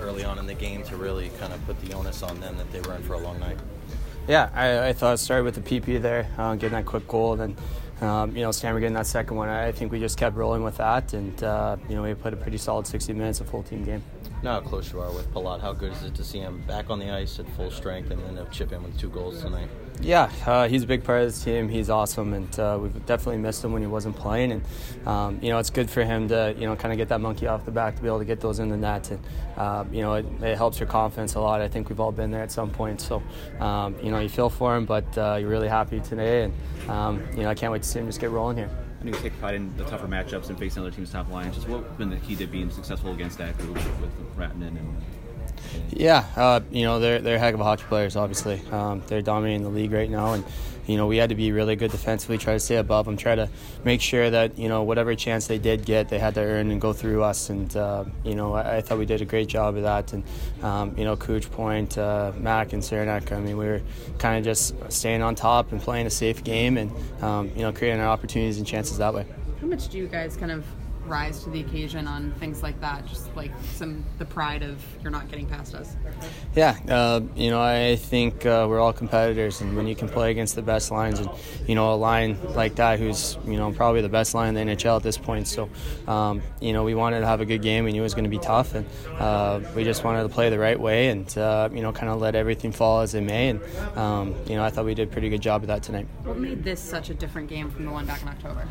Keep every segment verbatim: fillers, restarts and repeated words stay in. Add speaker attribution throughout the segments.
Speaker 1: early on in the game to really kind of put the onus on them that they were in for a long night?
Speaker 2: Yeah, I, I thought it started with the P P there, uh, getting that quick goal, and then um, you know, Stammer getting that second one. I think we just kept rolling with that, and uh, you know, we put a pretty solid sixty minutes, a full team game.
Speaker 1: Now how close you are with Palat, how good is it to see him back on the ice at full strength and then chip in with two goals tonight?
Speaker 2: Yeah, uh, he's a big part of this team. He's awesome, and uh, we've definitely missed him when he wasn't playing. And um, you know, it's good for him to you know kind of get that monkey off the back to be able to get those in the net. And uh, you know, it, it helps your confidence a lot. I think we've all been there at some point. So um, you know, you feel for him, but uh, you're really happy today. And um, you know, I can't wait to see him just get rolling here.
Speaker 3: I know you take pride in the tougher matchups and facing other teams' top lines. Just what's been the key to being successful against that group with Rantanen and?
Speaker 2: Yeah, uh, you know, they're they're a heck of hockey players, obviously. Um, they're dominating the league right now, and, you know, we had to be really good defensively, try to stay above them, try to make sure that, you know, whatever chance they did get, they had to earn and go through us. And, uh, you know, I, I thought we did a great job of that. And, um, you know, Cooch, Point, uh, Mac, and Saranac, I mean, we were kind of just staying on top and playing a safe game and, um, you know, creating our opportunities and chances that way.
Speaker 4: How much do you guys kind of rise to the occasion on things like that, just like some the pride of you're not getting past us?
Speaker 2: Yeah, uh, you know, I think uh, we're all competitors, and when you can play against the best lines, and you know, a line like that who's you know probably the best line in the N H L at this point, so um, you know, we wanted to have a good game. We knew it was going to be tough, and uh, we just wanted to play the right way, and uh, you know, kind of let everything fall as it may. And um, you know, I thought we did a pretty good job of that tonight.
Speaker 4: What made this such a different game from the one back in October?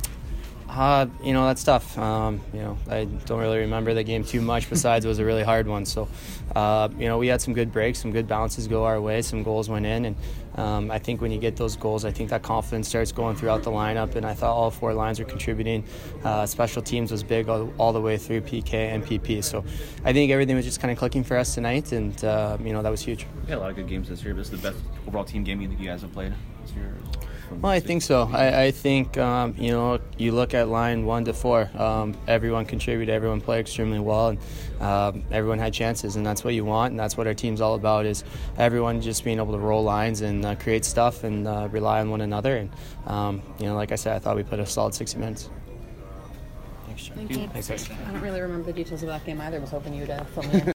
Speaker 2: Uh, you know, that's tough. Um, you know, I don't really remember the game too much, besides it was a really hard one. So, uh, you know, we had some good breaks, some good bounces go our way, some goals went in. And um, I think when you get those goals, I think that confidence starts going throughout the lineup. And I thought all four lines were contributing. Uh, special teams was big all, all the way through P K and P P. So I think everything was just kind of clicking for us tonight. And, uh, you know, that was huge.
Speaker 3: We had a lot of good games this year, but this is the best overall team game you think you guys have played this year?
Speaker 2: Well, I think so. I, I think, um, you know, you look at line one to four, um, everyone contributed, everyone played extremely well, and um, everyone had chances, and that's what you want, and that's what our team's all about, is everyone just being able to roll lines and uh, create stuff and uh, rely on one another. And, um, you know, like I said, I thought we put a solid sixty minutes.
Speaker 4: Thank you.
Speaker 2: Thanks, guys.
Speaker 4: I don't really remember the details of that game either. I was hoping you'd uh, fill me in.